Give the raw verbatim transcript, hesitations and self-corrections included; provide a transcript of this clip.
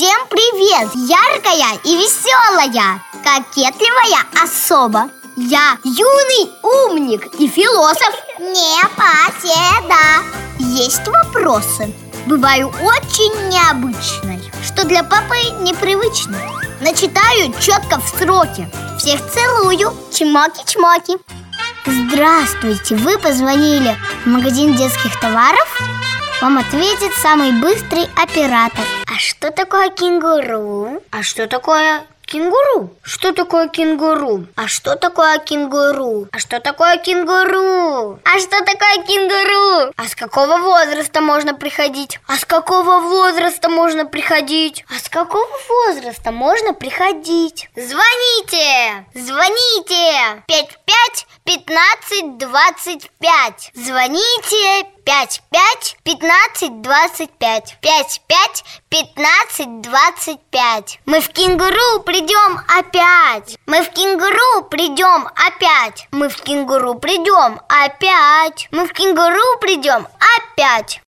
Всем привет! Яркая и веселая, кокетливая особа. Я юный умник и философ. Непоседа. Есть вопросы. Бываю очень необычной, что для папы непривычно. Начитаю четко в сроки. Всех целую. Чмоки-чмоки. Здравствуйте, вы позвонили в магазин детских товаров? Вам ответит самый быстрый оператор. А что такое кенгуру? А что такое кенгуру? Что такое кенгуру? А что такое кенгуру? А что такое кенгуру? А что такое кенгуру? А с какого возраста можно приходить? А с какого возраста можно приходить? А с какого возраста можно приходить? Звоните! Звоните! пять пять пятнадцать двадцать пять. Звоните пять пять пятнадцать двадцать пять. пять пять пятнадцать двадцать пять. Мы в кенгуру придем опять. Мы в кенгуру придем опять. Мы в кенгуру придем опять. Мы в кенгуру придем опять.